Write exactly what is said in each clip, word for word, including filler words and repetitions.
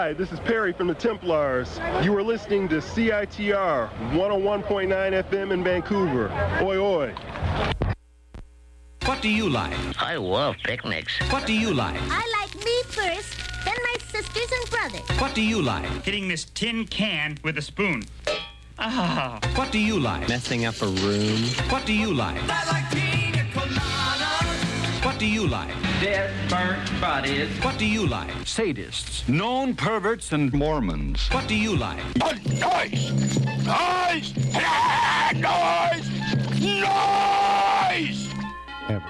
Hi, this is Perry from the Templars. You are listening to C I T R one oh one point nine F M in Vancouver. Oi, oi. What do you like? I love picnics. What do you like? I like me first, then my sisters and brothers. What do you like? Hitting this tin can with a spoon. Ah. What do you like? Messing up a room. What do you like? I like pina coladas. What do you like? Dead, burnt bodies. What do you like? Sadists, known perverts, and Mormons. What do you like? Noise! Noise! Noise! Noise! Ever.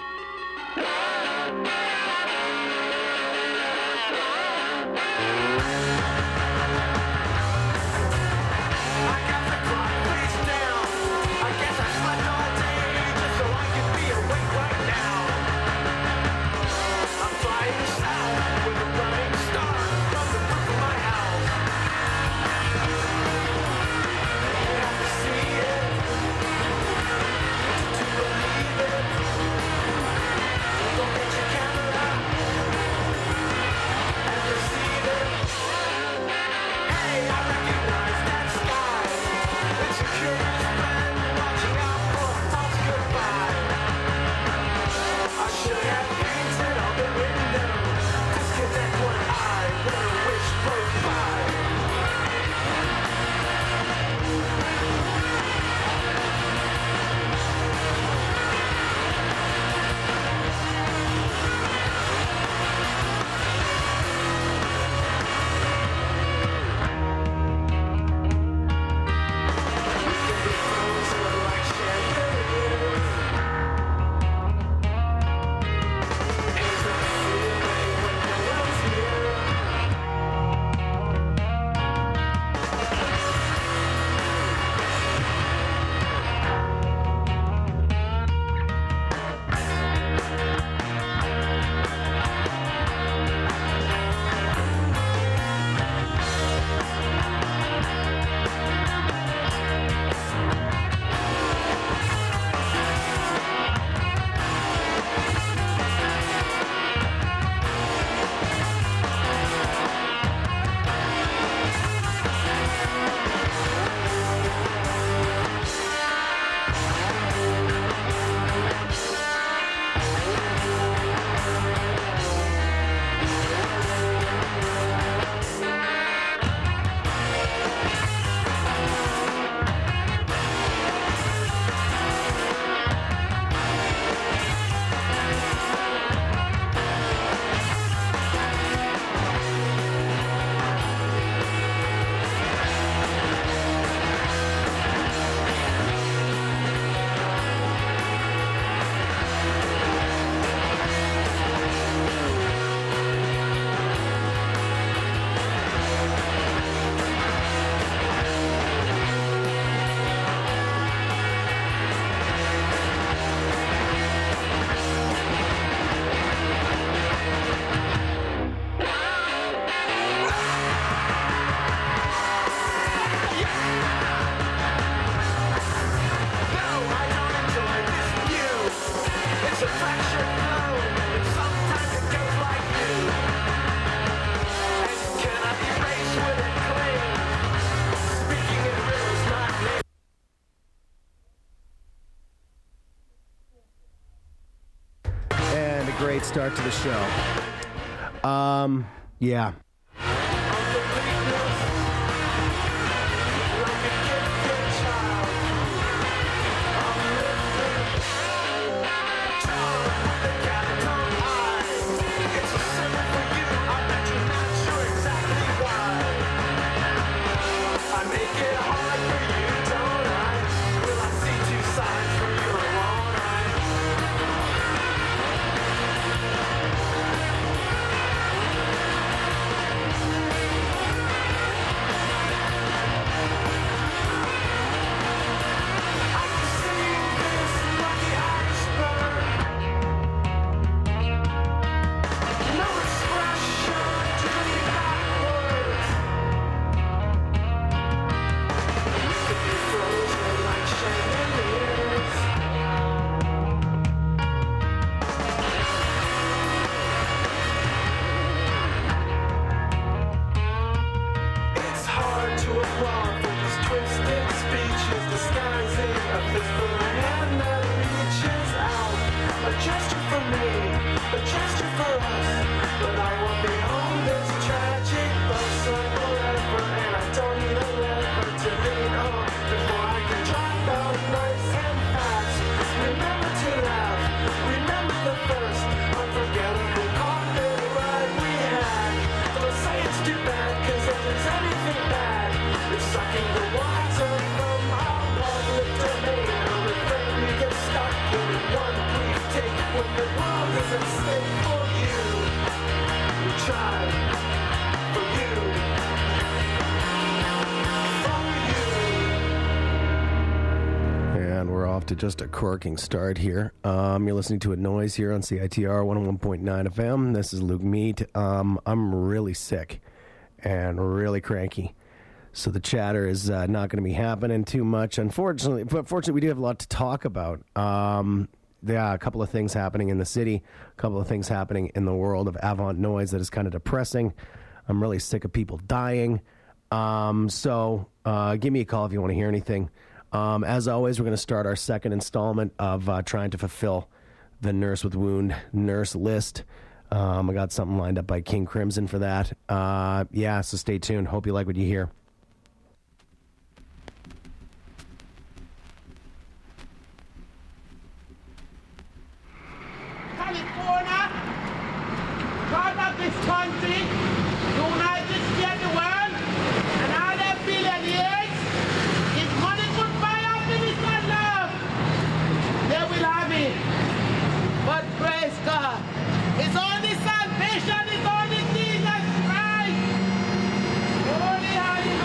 Great start to the show. Um, yeah. To just a corking start here. Um, you're listening to A Noise here on C I T R one oh one point nine F M. This is Luke Mead. Um, I'm really sick and really cranky, so the chatter is uh, not going to be happening too much, unfortunately. But fortunately, we do have a lot to talk about. Um, there are a couple of things happening in the city, a couple of things happening in the world of avant noise that is kind of depressing. I'm really sick of people dying. Um, so uh, give me a call if you want to hear anything. Um, as always, we're going to start our second installment of uh, trying to fulfill the Nurse with Wound nurse list. Um, I got something lined up by King Crimson for that. Uh, yeah, so stay tuned. Hope you like what you hear. California, part of this country, United States of the world, and all their billionaires. They will have it. But praise God. It's only salvation. It's only Jesus Christ. Holy, holy,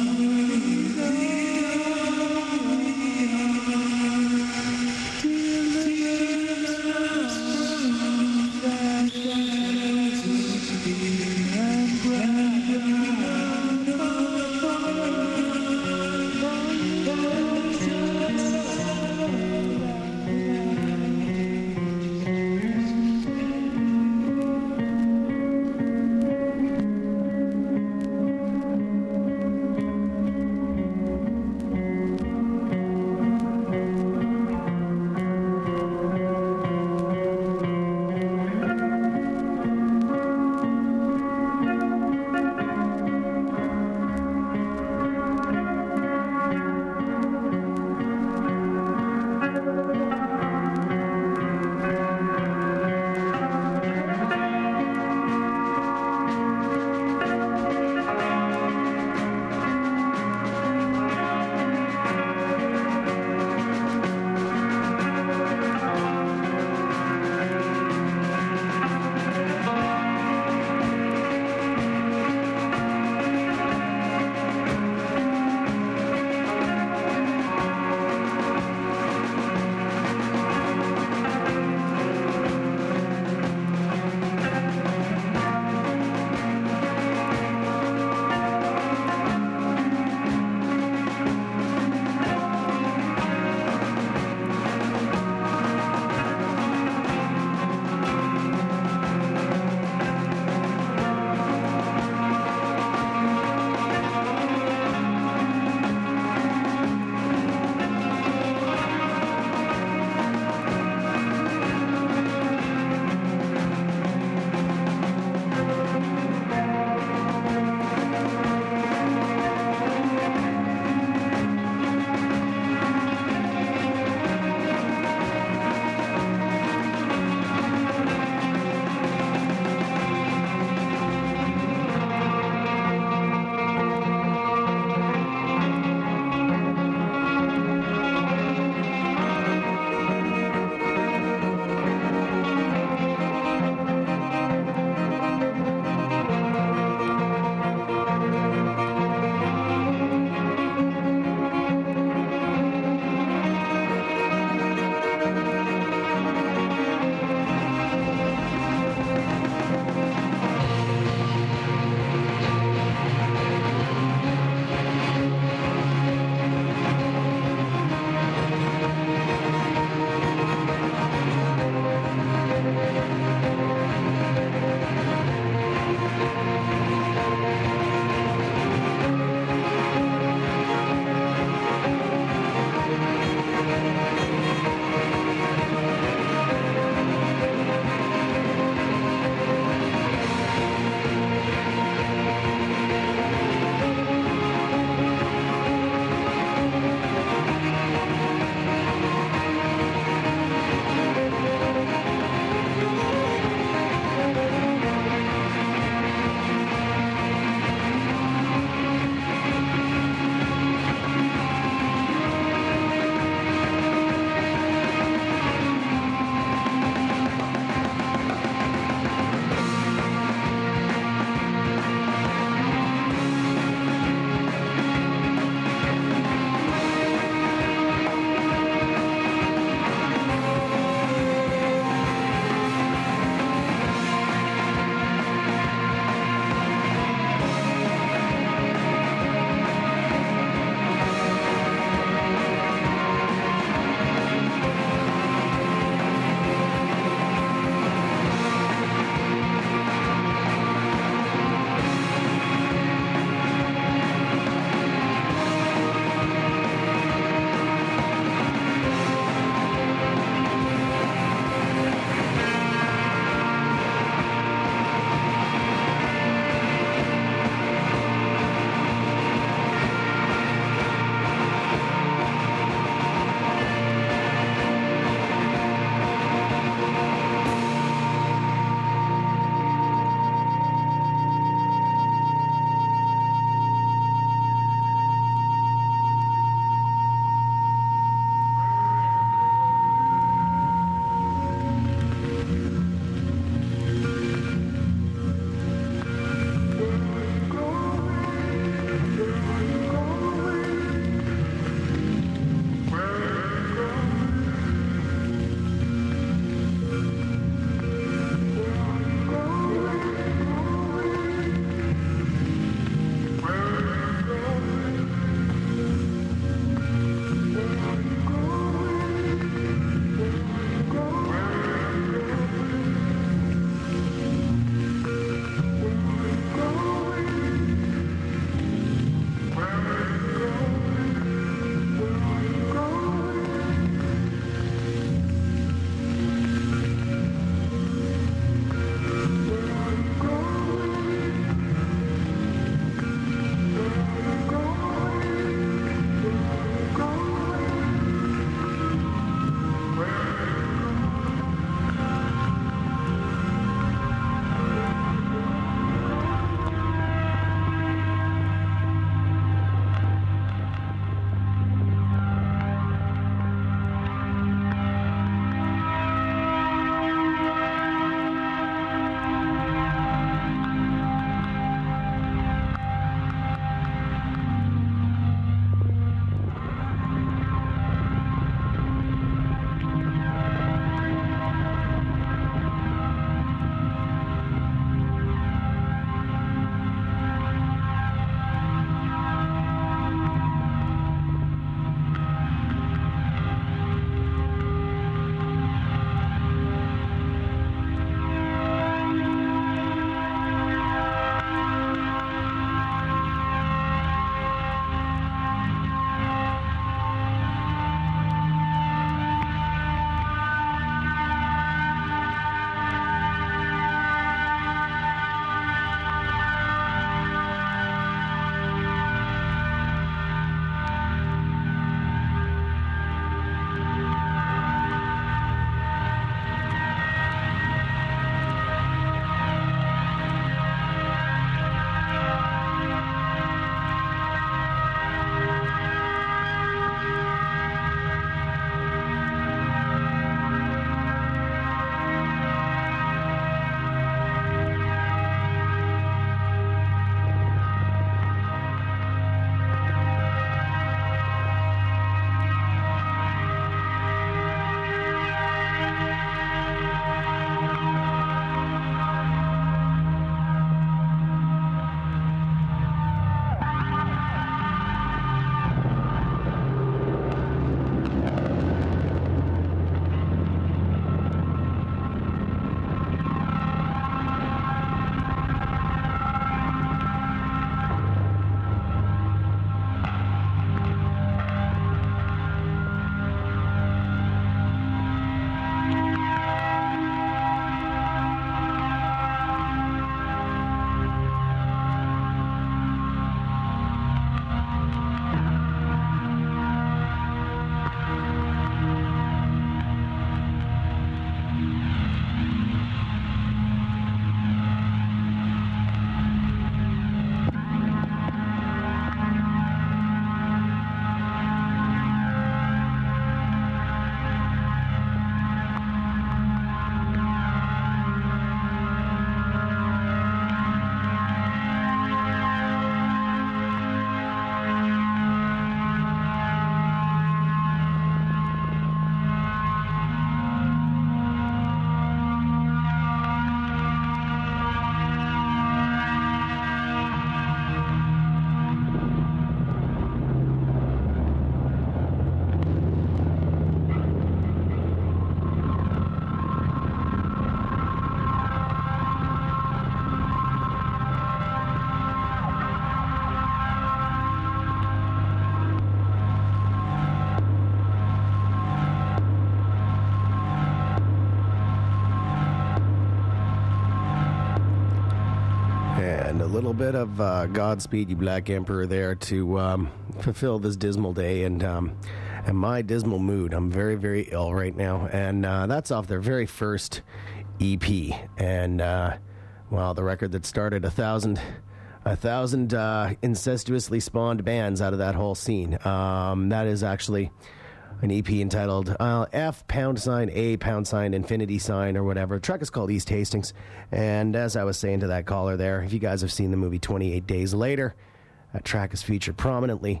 little bit of uh, Godspeed, You Black Emperor there to um, fulfill this dismal day and um, and my dismal mood. I'm very, very ill right now. And uh, that's off their very first E P. And, uh, well, the record that started a thousand... A thousand uh, incestuously spawned bands out of that whole scene. Um, that is actually an E P entitled uh, F pound sign A pound sign infinity sign or whatever. The track is called East Hastings. And as I was saying to that caller there, if you guys have seen the movie twenty-eight Days Later, that track is featured prominently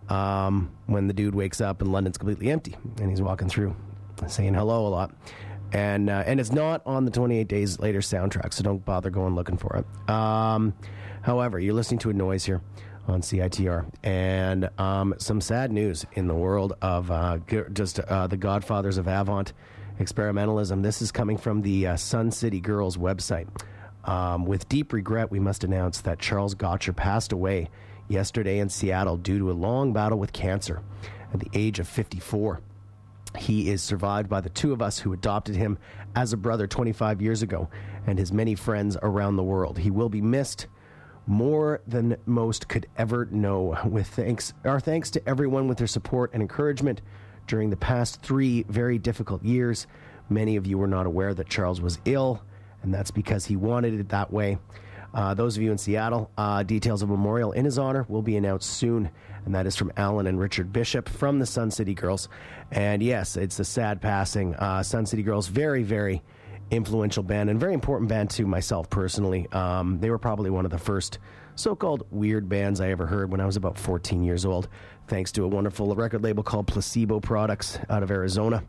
um, when the dude wakes up and London's completely empty and he's walking through saying hello a lot. And uh, and it's not on the twenty-eight Days Later soundtrack, so don't bother going looking for it. Um, however, you're listening to A Noise here on C I T R, and um, some sad news in the world of uh, g- just uh, the godfathers of avant experimentalism. This is coming from the uh, Sun City Girls website. Um, with deep regret, we must announce that Charles Gotcher passed away yesterday in Seattle due to a long battle with cancer at the age of fifty-four. He is survived by the two of us who adopted him as a brother twenty-five years ago and his many friends around the world. He will be missed more than most could ever know. With thanks, our thanks to everyone with their support and encouragement during the past three very difficult years. Many of you were not aware that Charles was ill, and that's because he wanted it that way. Uh, those of you in Seattle, uh, details of a memorial in his honor will be announced soon, and that is from Alan and Richard Bishop from the Sun City Girls. And yes, it's a sad passing. Uh, Sun City Girls, very, very influential band and very important band to myself personally. Um, they were probably one of the first so-called weird bands I ever heard when I was about fourteen years old, thanks to a wonderful record label called Placebo Products out of Arizona.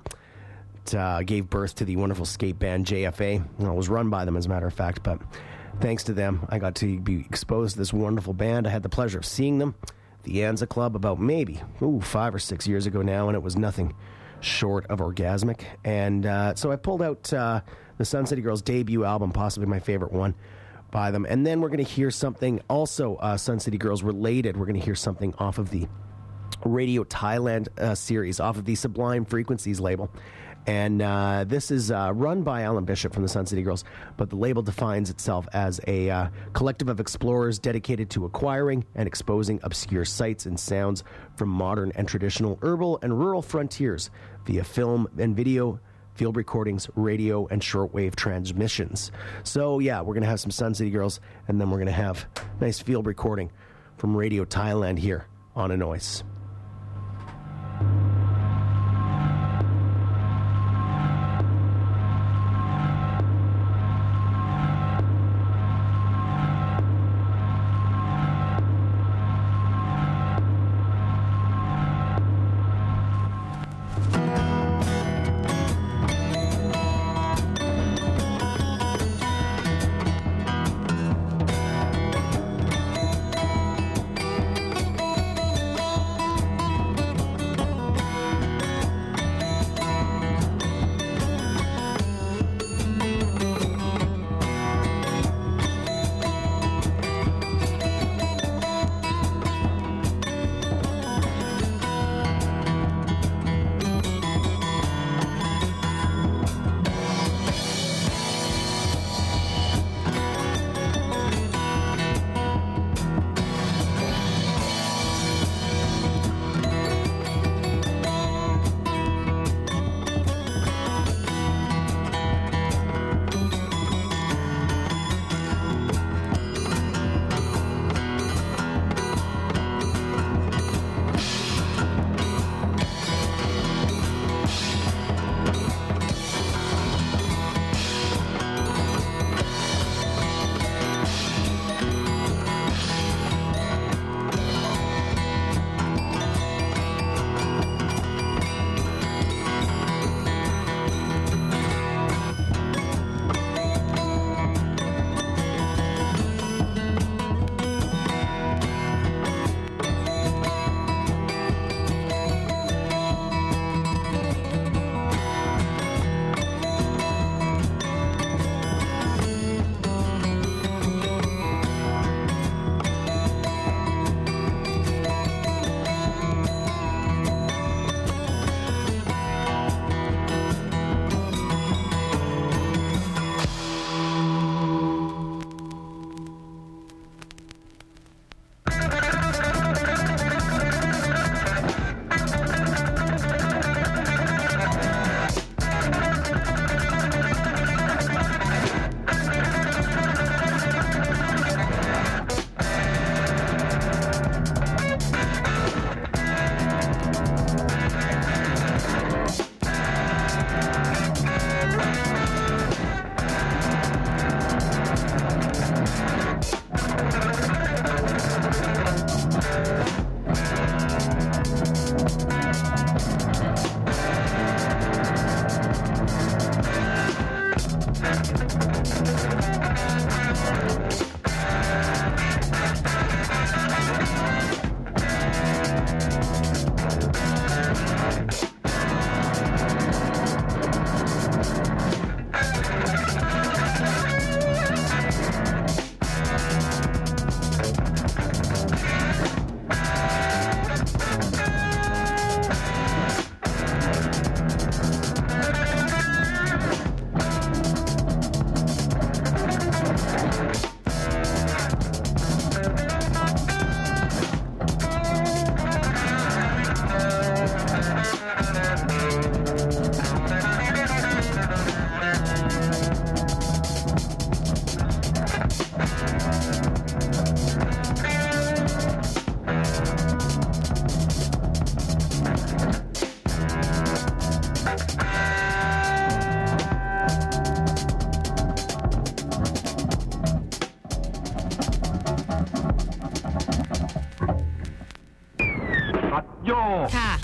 It uh, gave birth to the wonderful skate band J F A. Well, it was run by them, as a matter of fact, but thanks to them, I got to be exposed to this wonderful band. I had the pleasure of seeing them at the Anza Club about maybe ooh, five or six years ago now, and it was nothing short of orgasmic. And uh, so I pulled out uh, the Sun City Girls' debut album, possibly my favorite one by them. And then we're going to hear something also uh, Sun City Girls related. We're going to hear something off of the Radio Thailand uh, series, off of the Sublime Frequencies label. And uh, this is uh, run by Alan Bishop from the Sun City Girls, but the label defines itself as a uh, collective of explorers dedicated to acquiring and exposing obscure sights and sounds from modern and traditional urban and rural frontiers via film and video, field recordings, radio, and shortwave transmissions. So, yeah, we're going to have some Sun City Girls, and then we're going to have a nice field recording from Radio Thailand here on A Noise. ค่ะ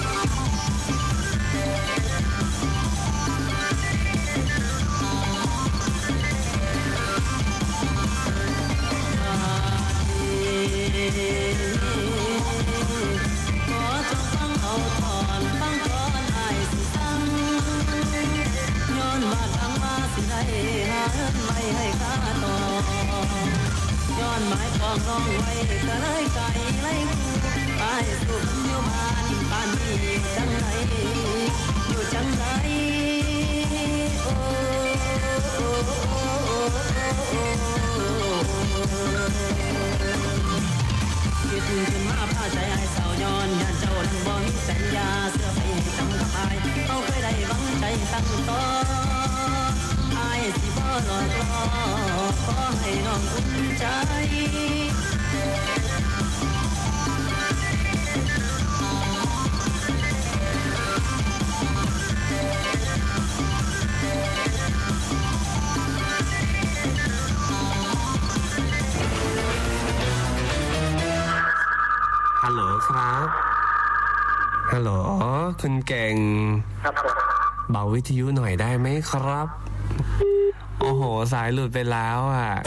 ย้อนหมายปองน้องไว้ก็เลยไกลไล่ไปสุขอยู่บ้านบ้านนี้จังไรอยู่จังไรโอ้คิดขึ้นมาพาใจไอ้สาวย้อนอย่าเจ้าทั้งบ่มีสัญญาเสื้อไปจำกับอายเขาเคยได้บังใจตั้งต่ออายสิบ่หลอกล่อขอให้น้องอุ่นใจฮัลโหลครับฮัลโหลคุณเก่งครับเบาวิทยุหน่อยได้ไหมครับโอ้โหสายหลุดไปแล้วอ่ะ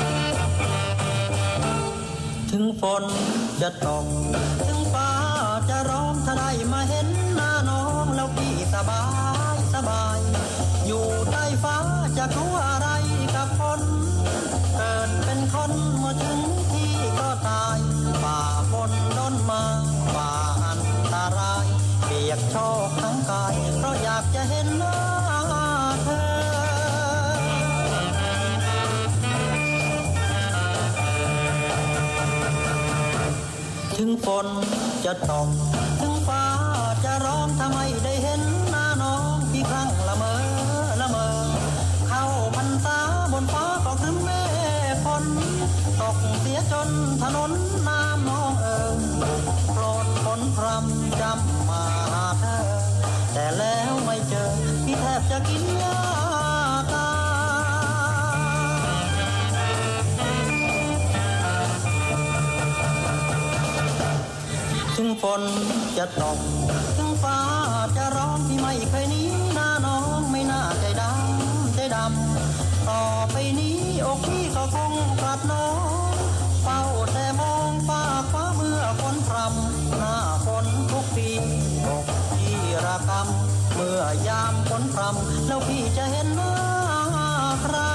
ถึงฝนจะตกถึงฟ้าจะร้องถ้าได้มาเห็นหน้าน้องแล้วพี่สบายสบายอยู่ใต้ฟ้าจะกลัวอะไรกับฝนเกิดเป็นคนเมื่อถึงที่ก็ตายฝ่าฝนล้นมาฝ่าอันตรายเปียกโชกทั้งกายเพราะอยากจะเห็นหน้าเธอถึงฝนจะตกถึงฟ้าจะร้องทำไมได้เห็นหน้าน้องพี่ครั้งละเมอละเมอเข้าพรรษาบนฟ้าก็ครึ้มเมฆฝนตกเสียจนถนนน้ำนองเอ่ยโปรดฝนพรำจำมาหาเธอแต่แล้วไม่เจอพี่แทบจะกินยาตายถึงฝนจะตกถึงฟ้าจะร้องที่ไม่เคยหนีหน้าน้องไม่น่าใจดำใจดำต่อไปนี้อกพี่ก็คงกลัดน้องเฝ้าแต่มองฟ้าฟ้าเมื่อฝนพรำหน้าฝนทุกปีอกพี่ระกำเมื่อยามฝนพรำแล้วพี่จะเห็นหน้าใคร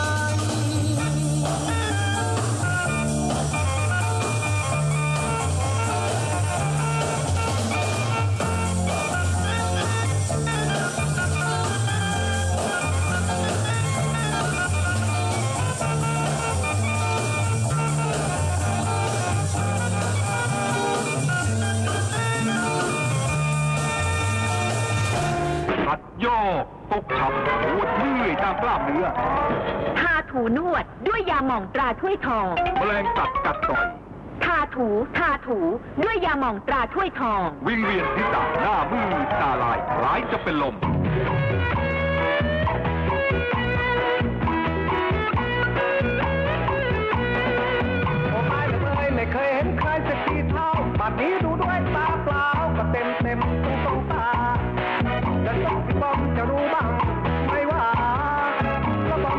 โยกตกขับปวดเมื่อยตามกล้ามเนื้อทาถูนวดด้วยยาหม่องตราถ้วยทองแมลงกัดกัดต่อยทาถูทาถูด้วยยาหม่องตราถ้วยทองวิงเวียนศีรษะหน้ามืดตาลายคล้ายจะเป็นลมโอ้ไม่เลยไม่เคยเห็นใครสักทีเท่าบัดนี้ดูด้วยตาเปล่าก็เต็มเต็มตรงตรงตาจะต้องพี่บอมจะรู้บ้างไม่ว่าก็บอม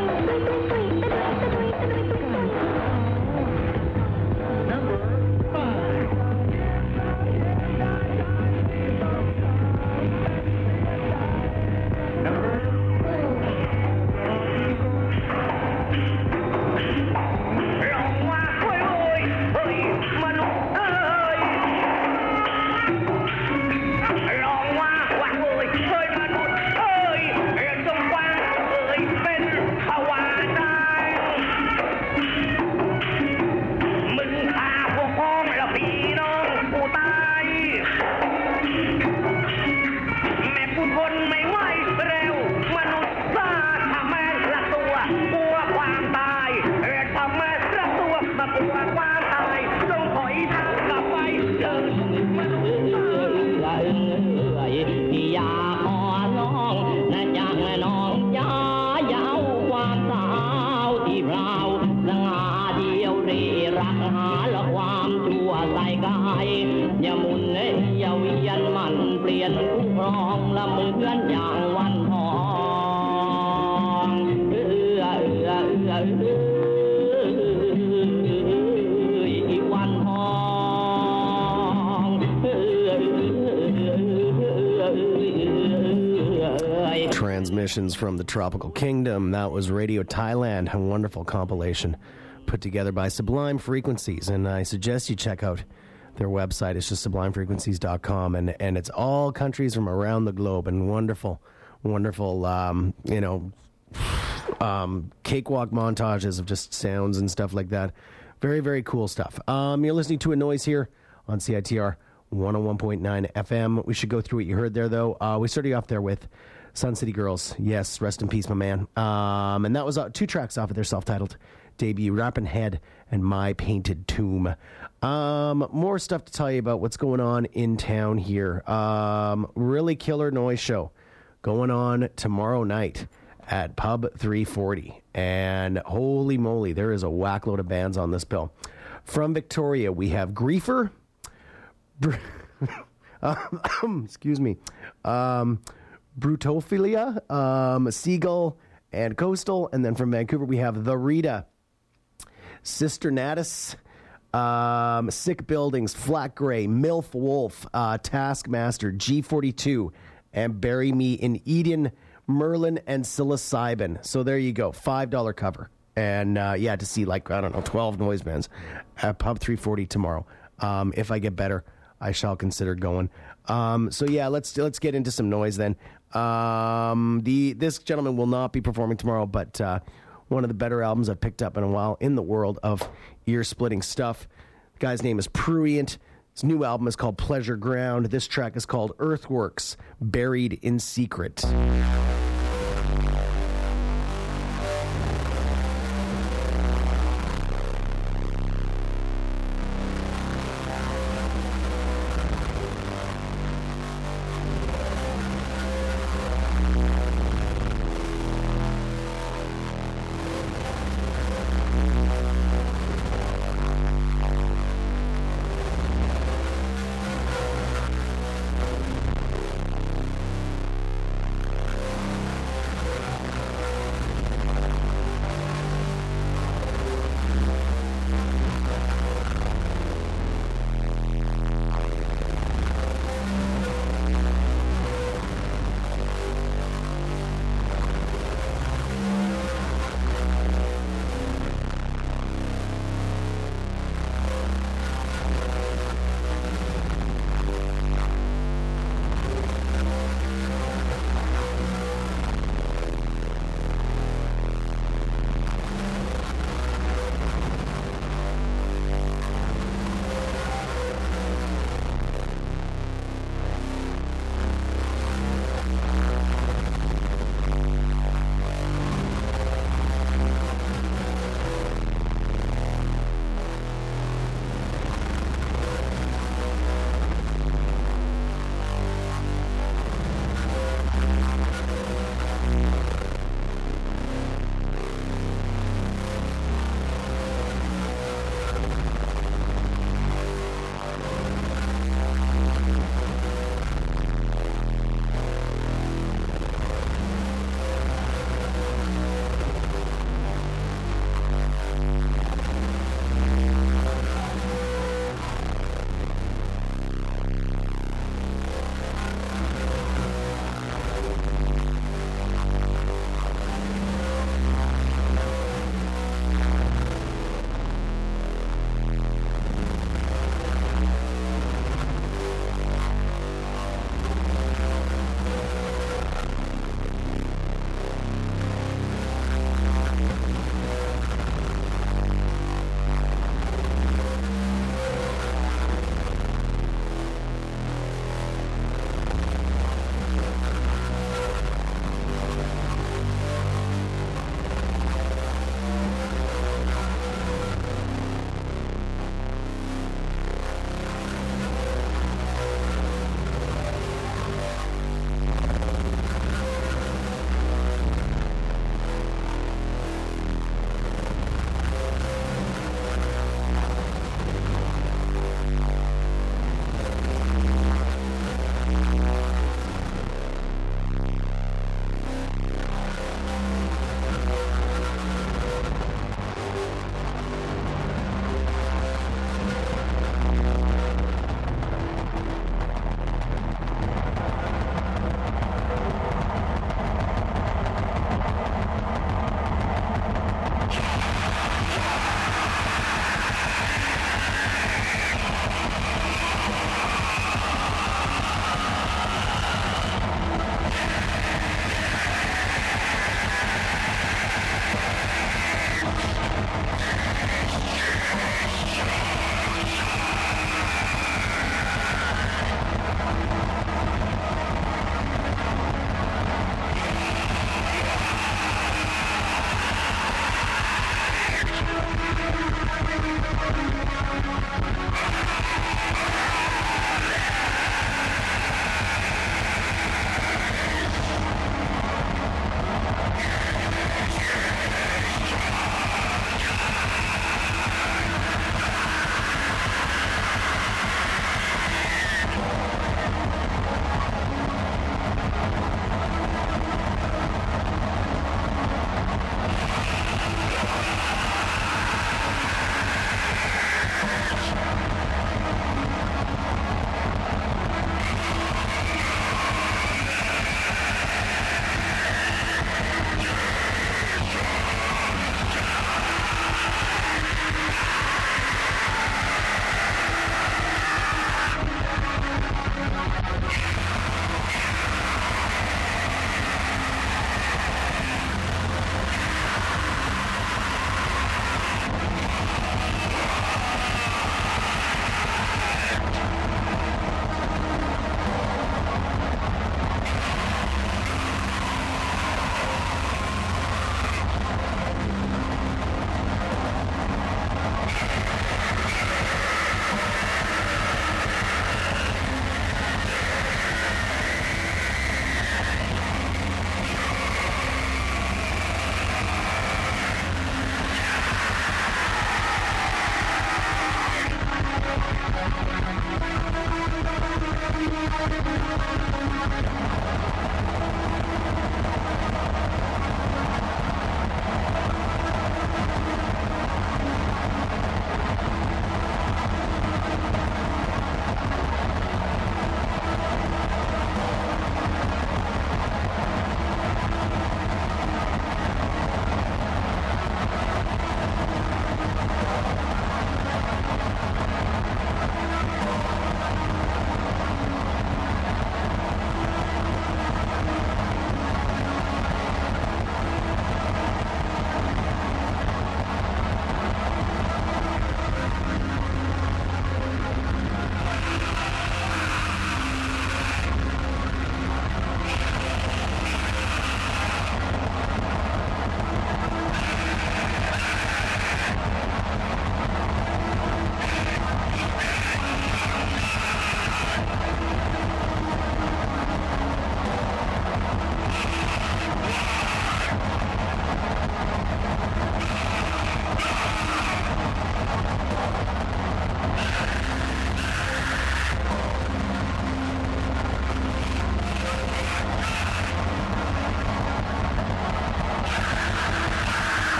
Number five. เขาว่าได้มึงฆ่าพวกพ้องและพี่น้องกูตายแม่กูทนไม่ไหวเร็วมนุษย์ซาทำแม่ละตัวกลัวความตายเออทำแม่ละตัวมากลัวความตายจงถอยทางกลับไปเดินมนุษย์ซาที่อยากขอน้องนะจังน้องอย่ายาวความสาวที่เราสง่าเดียวเรรักหาและความชั่วใส่กายอย่ามุนอย่าเวียนมันเปลี่ยนคู่ครองละเหมือนอย่างวันทองเอื้อเอื้อเอื้อเอื้ออีกวันทองเอื้อเอื้อเอื้อเอื้อ Transmissions from the Tropical Kingdom. That was Radio Thailand, a wonderful compilation put together by Sublime Frequencies. And I suggest you check out their website. It's just sublime frequencies dot com. And, and it's all countries from around the globe and wonderful, wonderful, um, you know, um, cakewalk montages of just sounds and stuff like that. Very, very cool stuff. Um, you're listening to A Noise here on C I T R one oh one point nine F M. We should go through what you heard there, though. Uh, we started off there with Sun City Girls. Yes, rest in peace, my man. Um, and that was uh, two tracks off of their self-titled debut, Rappin' Head and My Painted Tomb. Um, more stuff to tell you about what's going on in town here. Um, really killer noise show going on tomorrow night at Pub three forty. And holy moly, there is a whack load of bands on this bill. From Victoria, we have Griefer. Br- um, excuse me. Um... Brutophilia, um, Seagull, and Coastal. And then from Vancouver, we have The Rita, Sister Natus, um, Sick Buildings, Flat Grey, MILF Wolf, uh, Taskmaster, G forty-two, and Bury Me in Eden, Merlin, and Psilocybin. So there you go, five dollars cover. And, uh, yeah, to see, like, I don't know, twelve noise bands at Pub three forty tomorrow. Um, if I get better, I shall consider going. Um, so yeah, let's let's get into some noise then. Um, the this gentleman will not be performing tomorrow, but uh, one of the better albums I've picked up in a while in the world of ear-splitting stuff. The guy's name is Prurient. His new album is called Pleasure Ground. This track is called Earthworks, Buried in Secret.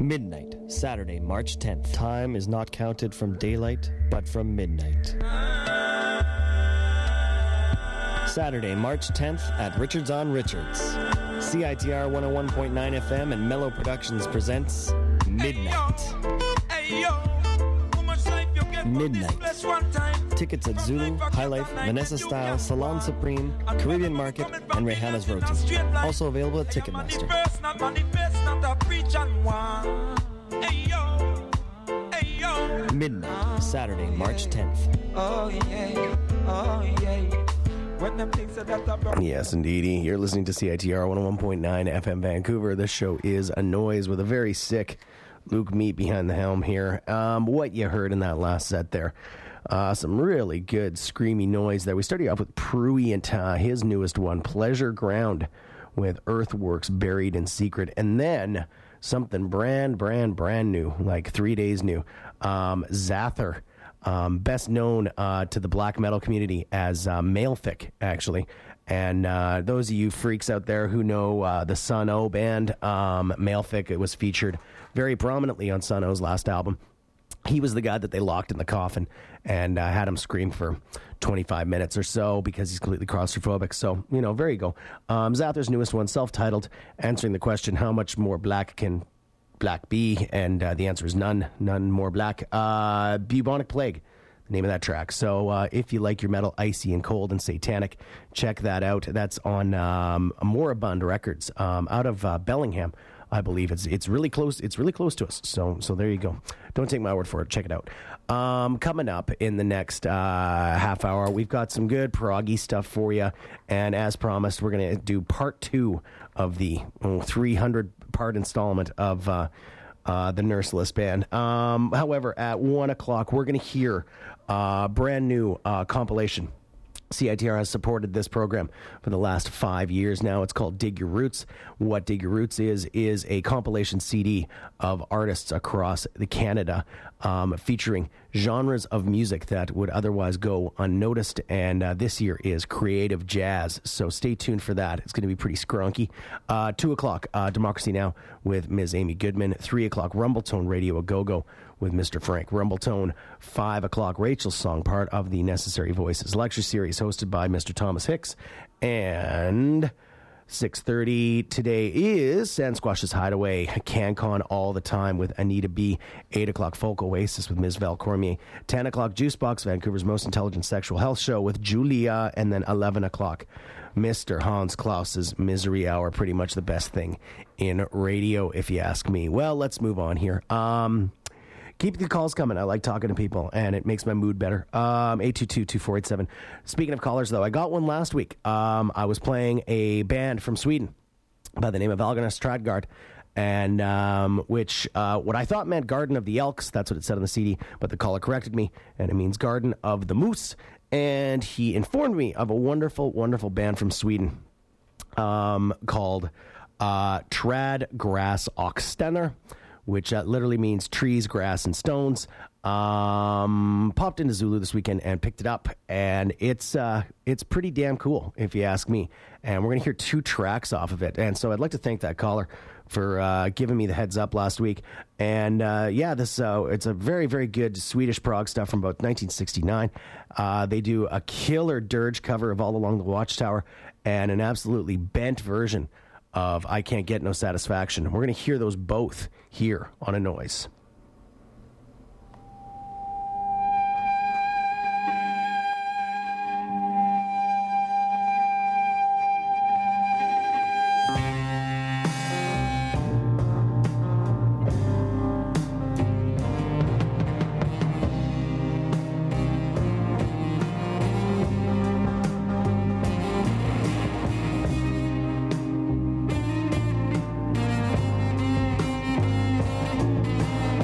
Midnight, Saturday, March tenth. Time is not counted from daylight, but from midnight. Saturday, March tenth at Richards on Richards. C I T R one oh one point nine F M and Mellow Productions presents Midnight. Midnight. Tickets at Zulu, High Life, Vanessa Style, Salon Supreme, Caribbean Market, and Rehana's Roti. Also available at Ticketmaster. Midnight, Saturday, March tenth. Oh yeah, oh yeah. When them things that are Yes, indeedy. You're listening to C I T R one oh one point nine F M Vancouver. This show is A Noise with a very sick Luke Meat behind the helm here. Um, what you heard in that last set there, uh, some really good screamy noise there. We started off with Pruyant, uh, his newest one, Pleasure Ground, with Earthworks Buried in Secret. And then something brand, brand, brand new, like three days new. Um, Zather. Um, best known uh, to the black metal community as uh, Malefic, actually. And uh, those of you freaks out there who know uh, the Sun O band, um, Malefic, it was featured very prominently on Sun O's last album. He was the guy that they locked in the coffin and uh, had him scream for twenty-five minutes or so because he's completely claustrophobic. So, you know, there you go. Um, Zather's newest one, self-titled, answering the question, how much more black can black be? And uh, the answer is none, none more black. Uh, Bubonic Plague, the name of that track. So uh, if you like your metal icy and cold and satanic, check that out. That's on um, Moribund Records um, out of uh, Bellingham, I believe. It's it's really close. It's really close to us. So so there you go. Don't take my word for it. Check it out. Um, coming up in the next uh, half hour, we've got some good proggy stuff for you. And as promised, we're going to do part two of the oh, three hundred part installment of uh, uh, the Nurseless Band. Um, however, at one o'clock, we're going to hear a brand new uh, compilation. C I T R has supported this program for the last five years now. It's called Dig Your Roots. What Dig Your Roots is, is a compilation C D of artists across the Canada um, featuring genres of music that would otherwise go unnoticed. And uh, this year is creative jazz. So stay tuned for that. It's going to be pretty scrunky. Uh, two o'clock, uh, Democracy Now! With Miz Amy Goodman. Three o'clock, Rumbletone Radio A Go-Go with Mister Frank Rumbletone. Five o'clock, Rachel's Song, part of the Necessary Voices lecture series hosted by Mister Thomas Hicks. And six thirty today is Sasquatch's Hideaway, CanCon All the Time with Anita B. eight o'clock, Folk Oasis with Miz Val Cormier. ten o'clock, Juicebox, Vancouver's most intelligent sexual health show with Julia. And then eleven o'clock, Mister Hans Klaus's Misery Hour, pretty much the best thing in radio, if you ask me. Well, let's move on here. Um... Keep the calls coming. I like talking to people, and it makes my mood better. Um, eight two two, two four eight seven. Speaking of callers, though, I got one last week. Um, I was playing a band from Sweden by the name of Algarnas Stradgard, and um, which uh, what I thought meant Garden of the Elks. That's what it said on the C D, but the caller corrected me, and it means Garden of the Moose. And he informed me of a wonderful, wonderful band from Sweden um, called uh, Trad Grass Oxstener, which uh, literally means trees, grass, and stones. Um, popped into Zulu this weekend and picked it up, and it's uh, it's pretty damn cool, if you ask me. And we're going to hear two tracks off of it. And so I'd like to thank that caller for uh, giving me the heads up last week. And uh, yeah, this uh, it's a very, very good Swedish prog stuff from about nineteen sixty-nine. Uh, they do a killer dirge cover of All Along the Watchtower and an absolutely bent version of I Can't Get No Satisfaction. We're going to hear those both here on A Noise. Thank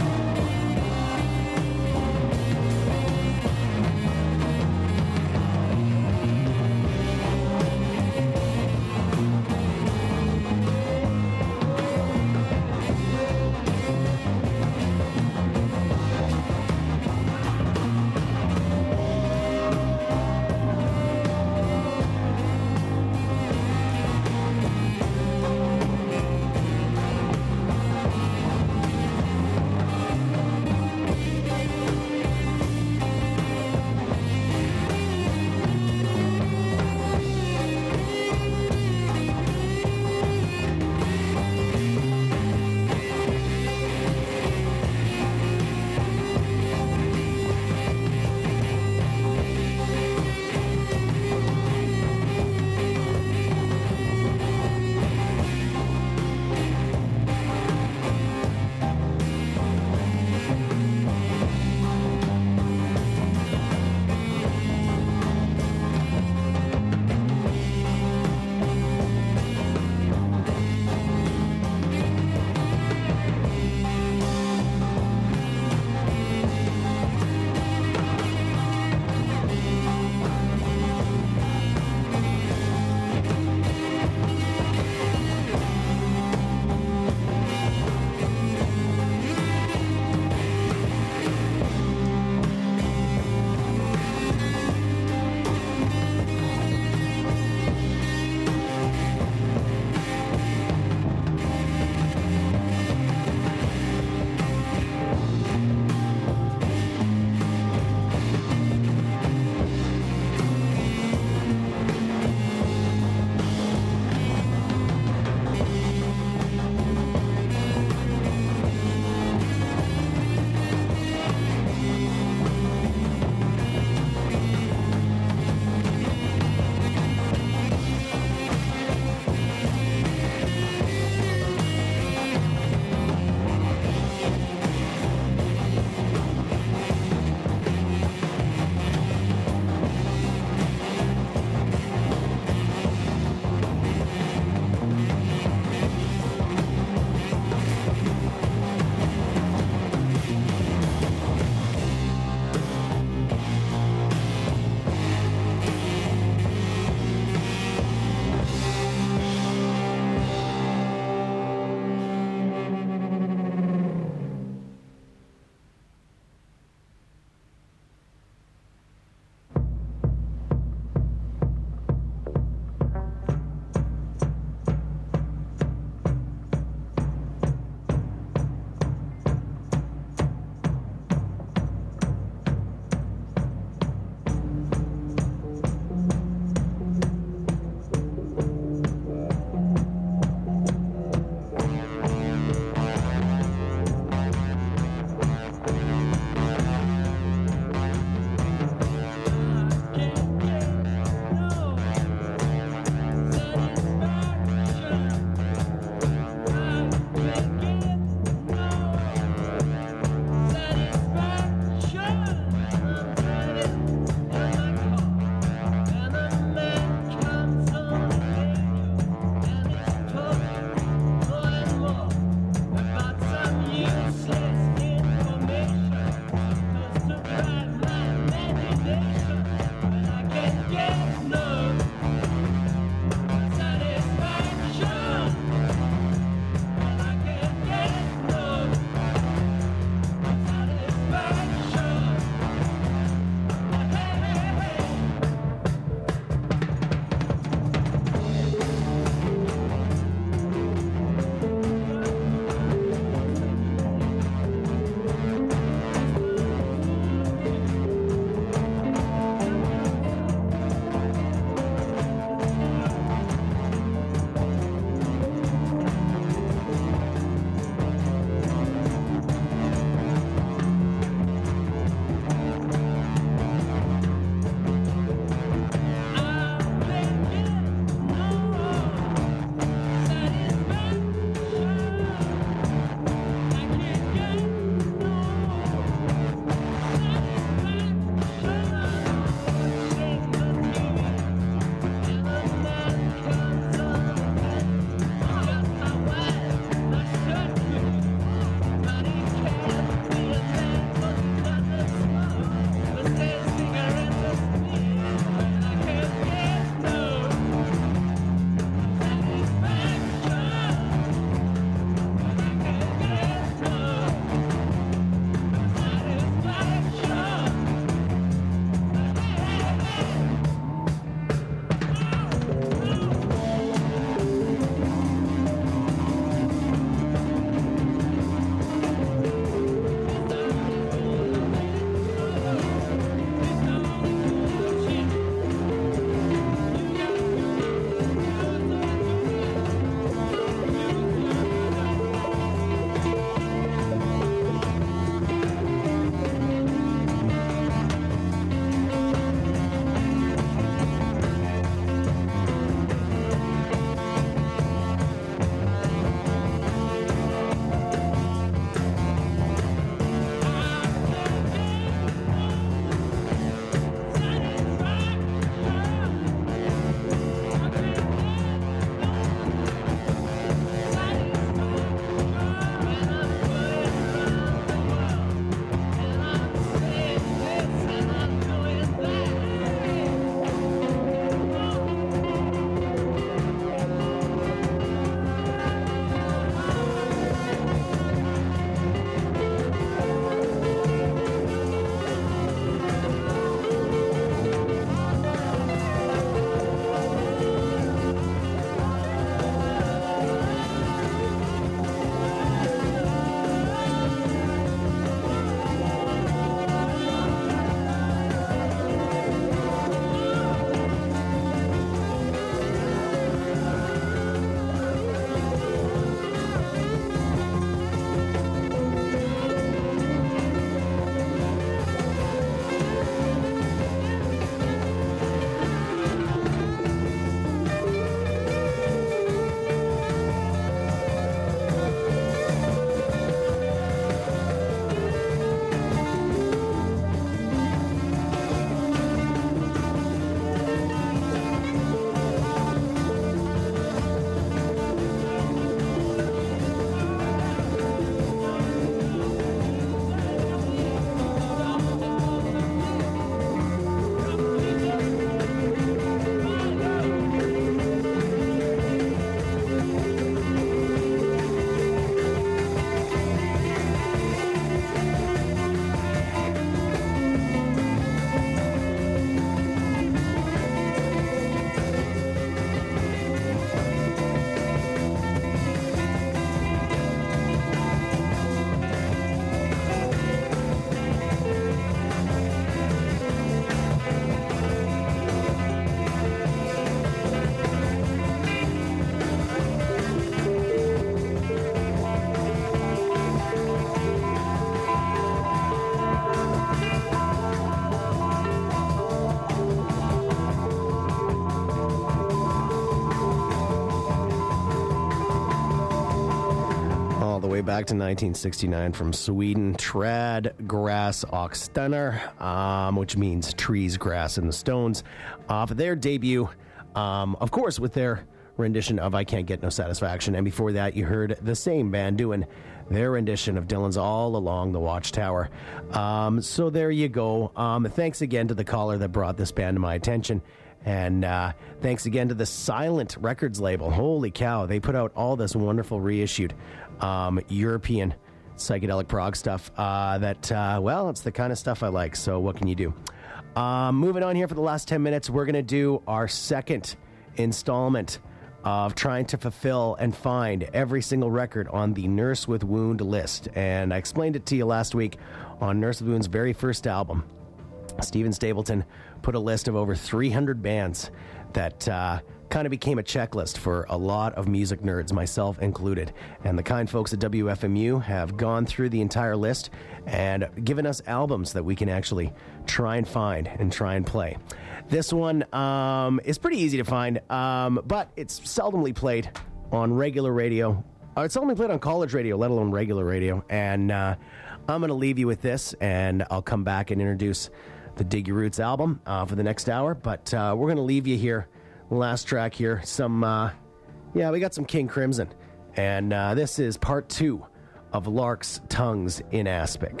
back to nineteen sixty-nine from Sweden, Trädgräs och Stenar, um, which means trees, grass, and the stones, off of their debut, um, of course, with their rendition of I Can't Get No Satisfaction. And before that, you heard the same band doing their rendition of Dylan's All Along the Watchtower. Um, so there you go. Um, thanks again to the caller that brought this band to my attention. And uh, thanks again to the Silent Records label. Holy cow, they put out all this wonderful reissued um, European psychedelic prog stuff uh, that, uh, well, it's the kind of stuff I like. So what can you do? Um, moving on here for the last ten minutes, we're going to do our second installment of trying to fulfill and find every single record on the Nurse with Wound list. And I explained it to you last week on Nurse with Wound's very first album. Stephen Stapleton put a list of over three hundred bands that uh, kind of became a checklist for a lot of music nerds, myself included. And the kind folks at W F M U have gone through the entire list and given us albums that we can actually try and find and try and play. This one um, is pretty easy to find, um, but it's seldomly played on regular radio. Uh, it's seldomly played on college radio, let alone regular radio. And uh, I'm going to leave you with this, and I'll come back and introduce the Dig Your Roots album uh, for the next hour. But uh, we're going to leave you here. Last track here. Some, uh, yeah, we got some King Crimson. And uh, this is part two of Lark's Tongues in Aspic.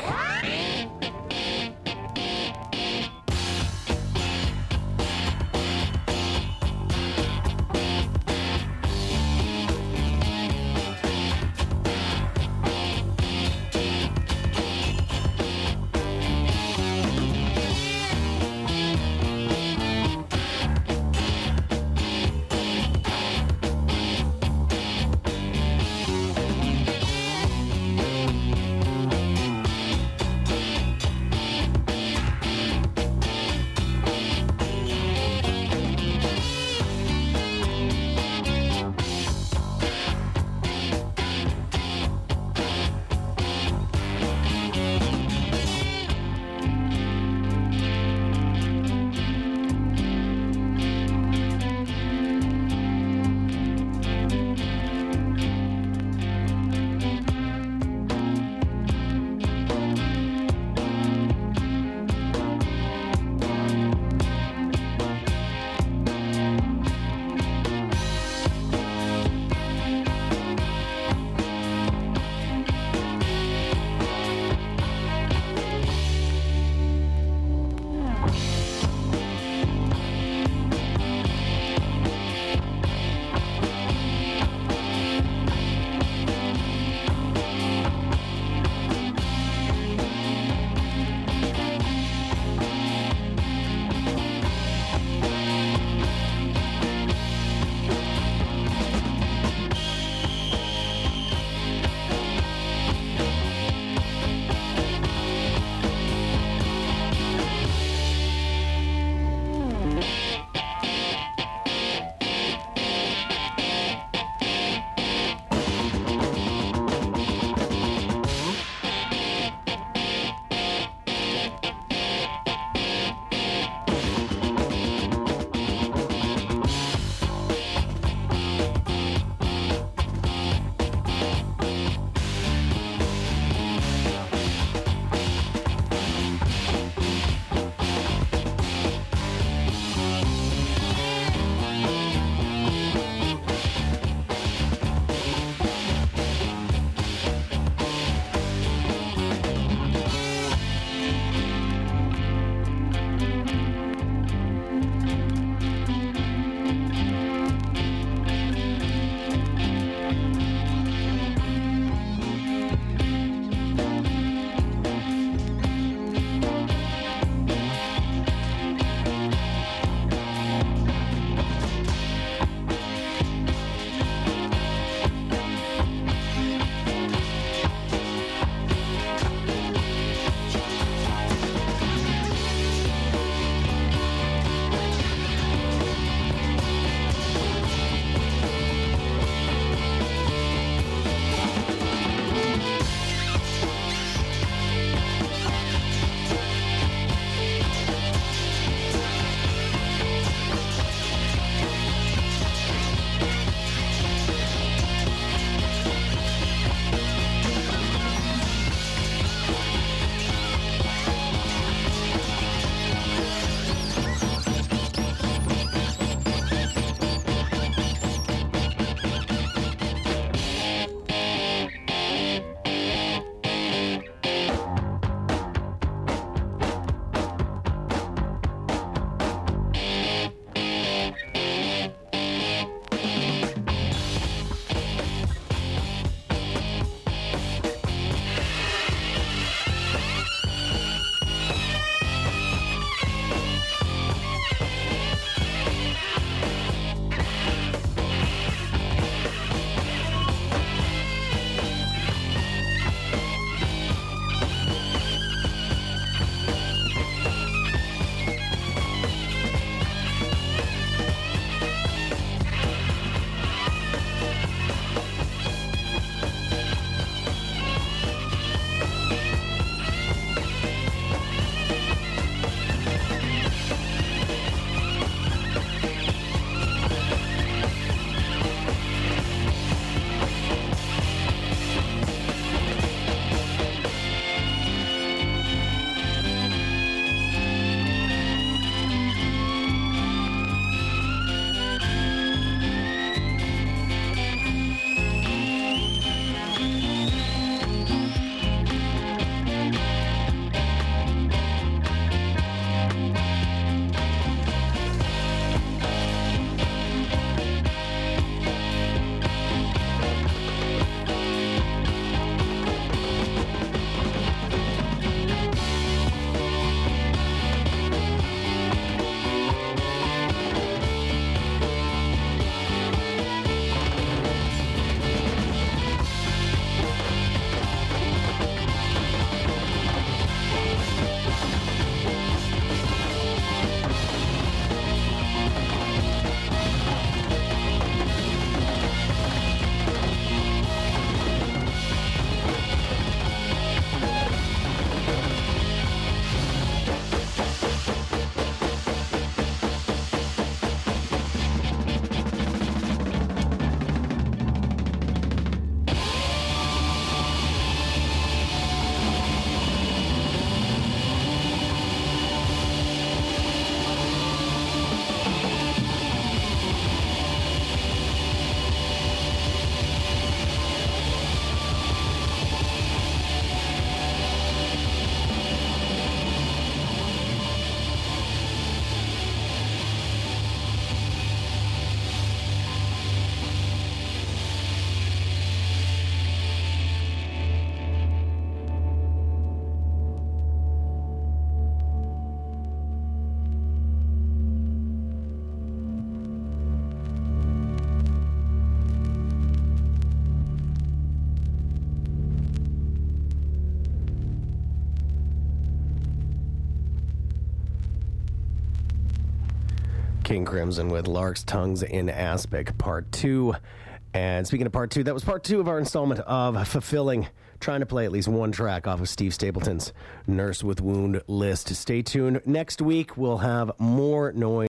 King Crimson with Lark's Tongues in Aspic, Part two. And speaking of Part two, that was Part two of our installment of Fulfilling, trying to play at least one track off of Steve Stapleton's Nurse with Wound list. Stay tuned. Next week, we'll have more noise.